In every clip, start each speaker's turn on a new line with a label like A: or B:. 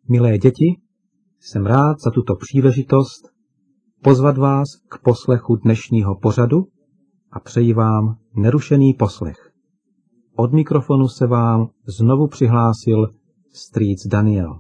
A: Milé děti, jsem rád za tuto příležitost pozvat vás k poslechu dnešního pořadu a přeji vám nerušený poslech. Od mikrofonu se vám znovu přihlásil strýc Daniel.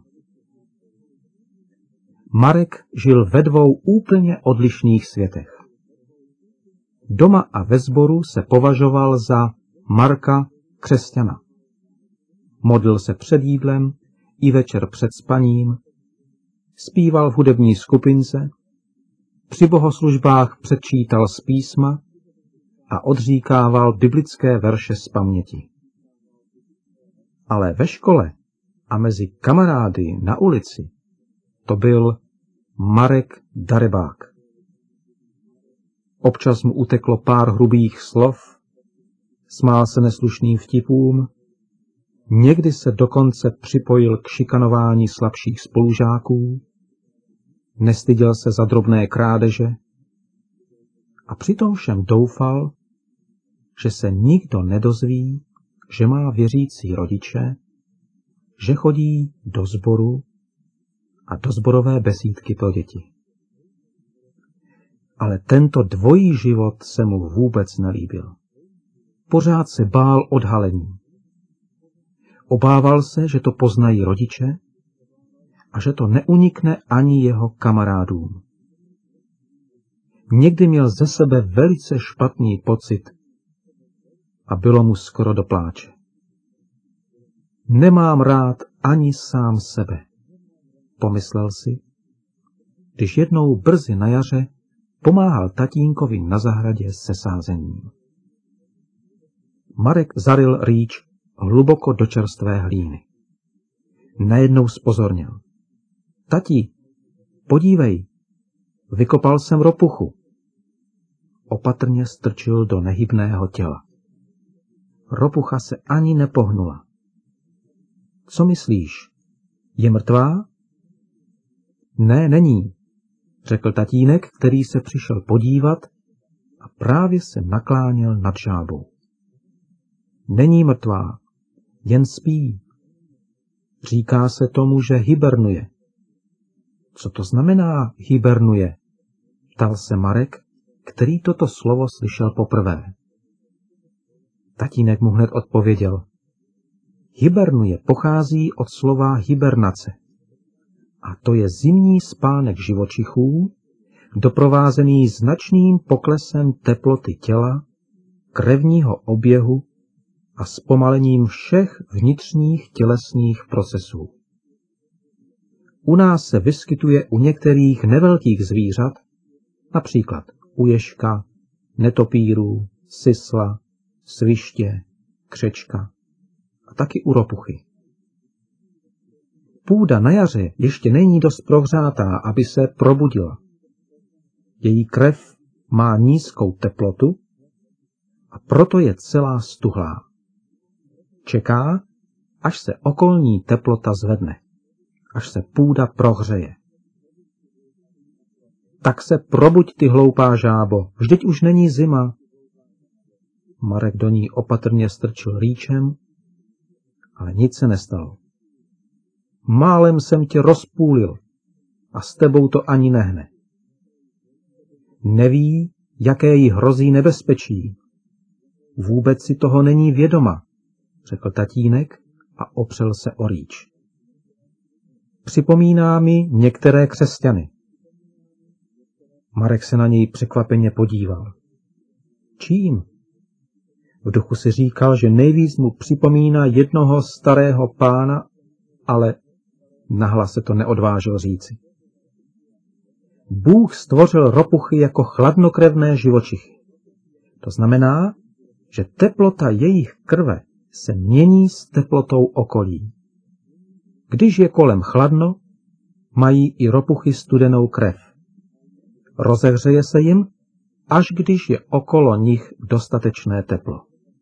A: Marek žil ve dvou úplně odlišných světech. Doma a ve sboru se považoval za Marka křesťana. Modlil se před jídlem i večer před spaním, zpíval v hudební skupince, při bohoslužbách předčítal z písma a odříkával biblické verše z paměti. Ale ve škole a mezi kamarády na ulici to byl Marek darebák. Občas mu uteklo pár hrubých slov, smál se neslušným vtipům, někdy se dokonce připojil k šikanování slabších spolužáků, nestyděl se za drobné krádeže a přitom všem doufal, že se nikdo nedozví, že má věřící rodiče, že chodí do sboru a do sborové besídky pro děti. Ale tento dvojí život se mu vůbec nelíbil. Pořád se bál odhalení. Obával se, že to poznají rodiče a že to neunikne ani jeho kamarádům. Někdy měl ze sebe velice špatný pocit a bylo mu skoro do pláče. Nemám rád ani sám sebe, pomyslel si, když jednou brzy na jaře pomáhal tatínkovi na zahradě se sázením. Marek zaryl rýč hluboko do čerstvé hlíny. Najednou zpozorněl. Tati, podívej, vykopal jsem ropuchu. Opatrně strčil do nehybného těla. Ropucha se ani nepohnula. Co myslíš? Je mrtvá? Ne, není, řekl tatínek, který se přišel podívat a právě se nakláněl nad žábou. Není mrtvá, jen spí. Říká se tomu, že hibernuje. Co to znamená hibernuje? Ptal se Marek, který toto slovo slyšel poprvé. Tatínek mu hned odpověděl. Hibernuje pochází od slova hibernace. A to je zimní spánek živočichů, doprovázený značným poklesem teploty těla, krevního oběhu a zpomalením všech vnitřních tělesných procesů. U nás se vyskytuje u některých nevelkých zvířat, například u ježka, netopýrů, sisla, sviště, křečka a taky u ropuchy. Půda na jaře ještě není dost prohřátá, aby se probudila. Její krev má nízkou teplotu a proto je celá stuhlá. Čeká, až se okolní teplota zvedne, až se půda prohřeje. Tak se probuď, ty hloupá žábo, vždyť už není zima. Marek do ní opatrně strčil rýčem, ale nic se nestalo. Málem jsem tě rozpůlil a s tebou to ani nehne. Neví, jaké jí hrozí nebezpečí. Vůbec si toho není vědoma, řekl tatínek a opřel se o rýč. Připomíná mi některé křesťany. Marek se na něj překvapeně podíval. Čím? V duchu si říkal, že nejvíc mu připomíná jednoho starého pána, ale nahlas se to neodvážil říci. Bůh stvořil ropuchy jako chladnokrevné živočichy. To znamená, že teplota jejich krve se mění s teplotou okolí. Když je kolem chladno, mají i ropuchy studenou krev. Rozehřeje se jim, až když je okolo nich dostatečné teplo.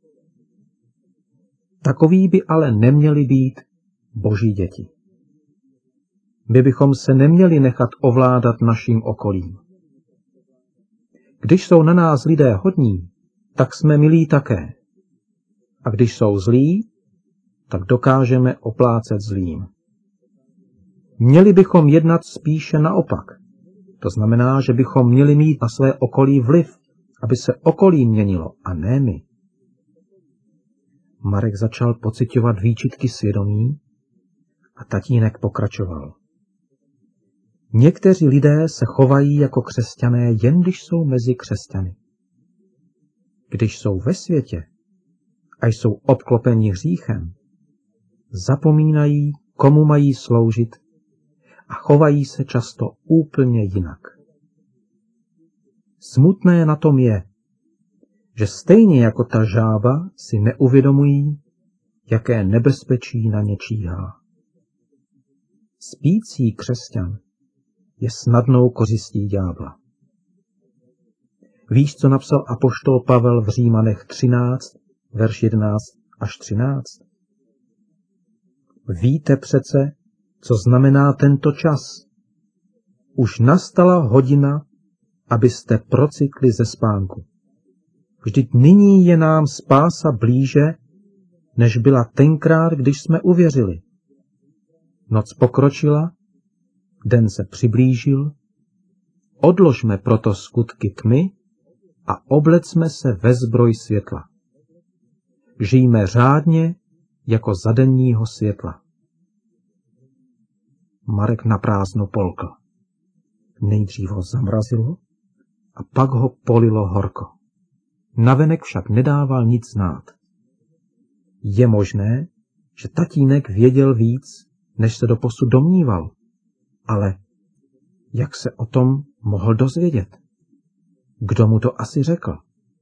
A: Takoví by ale neměli být Boží děti. My bychom se neměli nechat ovládat naším okolím. Když jsou na nás lidé hodní, tak jsme milí také. A když jsou zlí, tak dokážeme oplácet zlým. Měli bychom jednat spíše naopak. To znamená, že bychom měli mít na své okolí vliv, aby se okolí měnilo, a ne my. Marek začal pociťovat výčitky svědomí a tatínek pokračoval. Někteří lidé se chovají jako křesťané, jen když jsou mezi křesťany. Když jsou ve světě a jsou obklopeni hříchem, zapomínají, komu mají sloužit a chovají se často úplně jinak. Smutné na tom je, že stejně jako ta žába si neuvědomují, jaké nebezpečí na ně číhá. Spící křesťan je snadnou kořistí ďábla. Víš, co napsal apoštol Pavel v Římanech 13, verš 11 až 13? Víte přece, co znamená tento čas. Už nastala hodina, abyste procitli ze spánku. Vždyť nyní je nám spása blíže, než byla tenkrát, když jsme uvěřili. Noc pokročila, den se přiblížil, odložme proto skutky tmy a oblecme se ve zbroj světla. Žijme řádně jako za denního světla. Marek naprázdno polkl. Nejdřív ho zamrazilo a pak ho polilo horko. Navenek však nedával nic znát. Je možné, že tatínek věděl víc, než se doposud domníval. Ale jak se o tom mohl dozvědět? Kdo mu to asi řekl?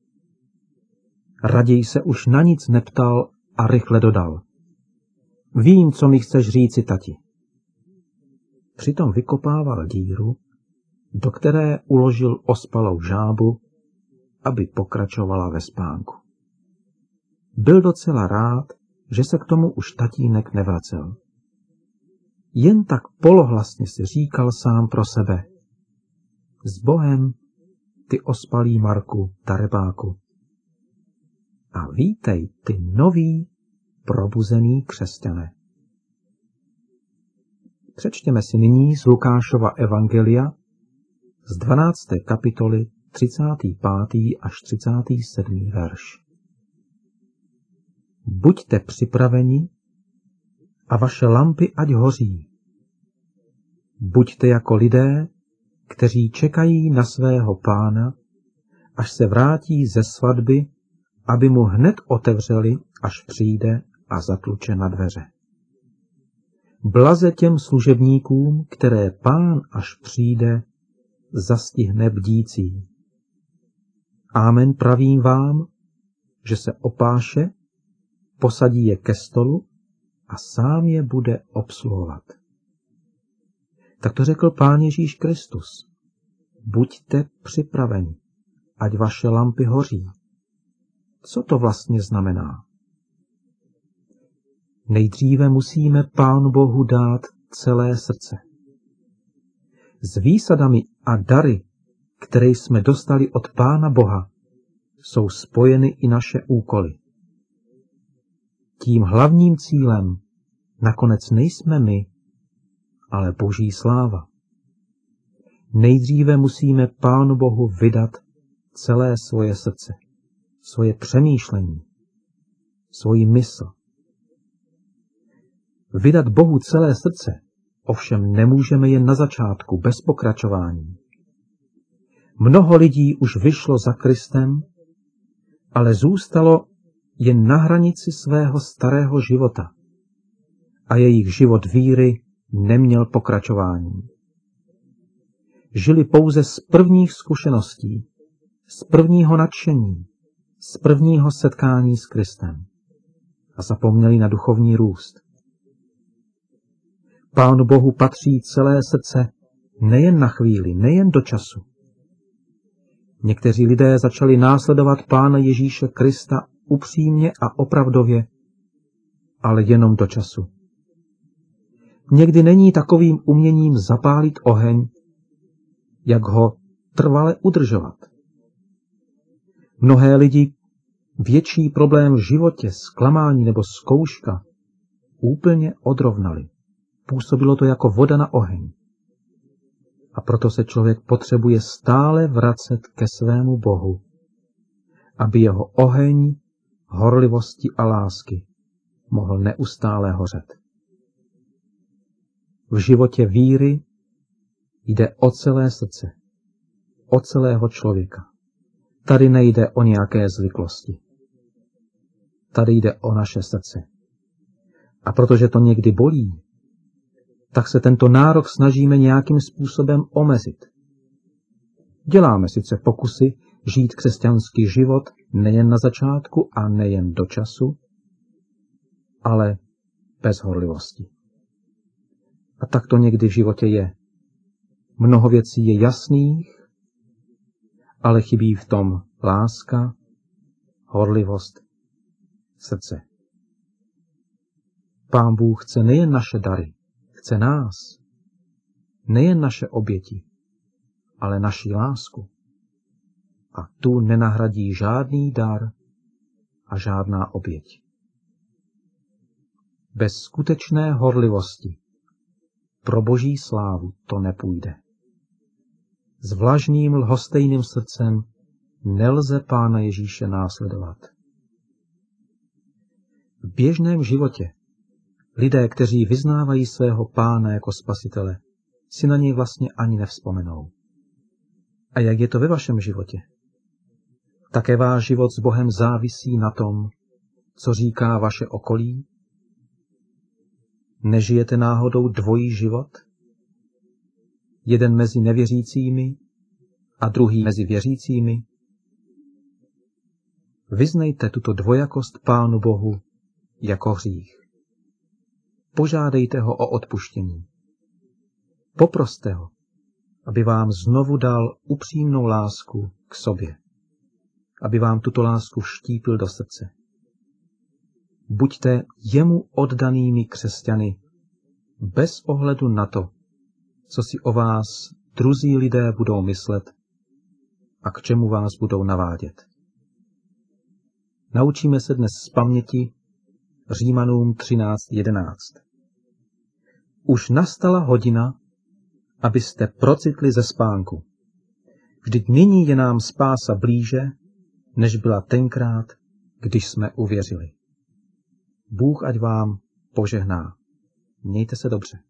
A: Raději se už na nic neptal a rychle dodal. Vím, co mi chceš říci, tati. Přitom vykopával díru, do které uložil ospalou žábu, aby pokračovala ve spánku. Byl docela rád, že se k tomu už tatínek nevracel. Jen tak polohlasně si říkal sám pro sebe. S Bohem, ty ospalý Marku, darebáku. A vítej, ty noví, probuzený křesťané. Přečtěme si nyní z Lukášova evangelia z 12. kapitoly 35. až 37. verš. Buďte připraveni a vaše lampy ať hoří. Buďte jako lidé, kteří čekají na svého pána, až se vrátí ze svatby, aby mu hned otevřeli, až přijde a zatluče na dveře. Blaze těm služebníkům, které pán, až přijde, zastihne bdící. Amen, pravím vám, že se opáše, posadí je ke stolu a sám je bude obsluhovat. Tak to řekl Pán Ježíš Kristus. Buďte připraveni, ať vaše lampy hoří. Co to vlastně znamená? Nejdříve musíme Pánu Bohu dát celé srdce. S výsadami a dary, které jsme dostali od Pána Boha, jsou spojeny i naše úkoly. Tím hlavním cílem nakonec nejsme my, ale Boží sláva. Nejdříve musíme Pánu Bohu vydat celé svoje srdce, svoje přemýšlení, svoji mysl. Vydat Bohu celé srdce ovšem nemůžeme jen na začátku, bez pokračování. Mnoho lidí už vyšlo za Kristem, ale zůstalo jen na hranici svého starého života a jejich život víry neměl pokračování. Žili pouze z prvních zkušeností, z prvního nadšení, z prvního setkání s Kristem a zapomněli na duchovní růst. Pánu Bohu patří celé srdce nejen na chvíli, nejen do času. Někteří lidé začali následovat Pána Ježíše Krista upřímně a opravdově, ale jenom do času. Někdy není takovým uměním zapálit oheň, jak ho trvale udržovat. Mnohé lidi větší problém v životě, zklamání nebo zkouška úplně odrovnali Působilo to jako voda na oheň. A proto se člověk potřebuje stále vracet ke svému Bohu, aby jeho oheň horlivosti a lásky mohl neustále hořet. V životě víry jde o celé srdce, o celého člověka. Tady nejde o nějaké zvyklosti. Tady jde o naše srdce. A protože to někdy bolí, tak se tento nárok snažíme nějakým způsobem omezit. Děláme sice pokusy žít křesťanský život nejen na začátku a nejen do času, ale bez horlivosti. A tak to někdy v životě je. Mnoho věcí je jasných, ale chybí v tom láska, horlivost, srdce. Pán Bůh chce nejen naše dary, chce nás, nejen naše oběti, ale naši lásku. A tu nenahradí žádný dar a žádná oběť. Bez skutečné horlivosti pro Boží slávu to nepůjde. S vlažným, lhostejným srdcem nelze Pána Ježíše následovat. V běžném životě lidé, kteří vyznávají svého Pána jako Spasitele, si na něj vlastně ani nevzpomenou. A jak je to ve vašem životě? Také váš život s Bohem závisí na tom, co říká vaše okolí? Nežijete náhodou dvojí život? Jeden mezi nevěřícími a druhý mezi věřícími? Vyznejte tuto dvojakost Pánu Bohu jako hřích. Požádejte ho o odpuštění. Poproste ho, aby vám znovu dal upřímnou lásku k sobě. Aby vám tuto lásku vštípil do srdce. Buďte jemu oddanými křesťany bez ohledu na to, co si o vás druzí lidé budou myslet a k čemu vás budou navádět. Naučíme se dnes z paměti Římanům 13:11. Už nastala hodina, abyste procitli ze spánku. Vždyť nyní je nám spása blíže, než byla tenkrát, když jsme uvěřili. Bůh ať vám požehná. Mějte se dobře.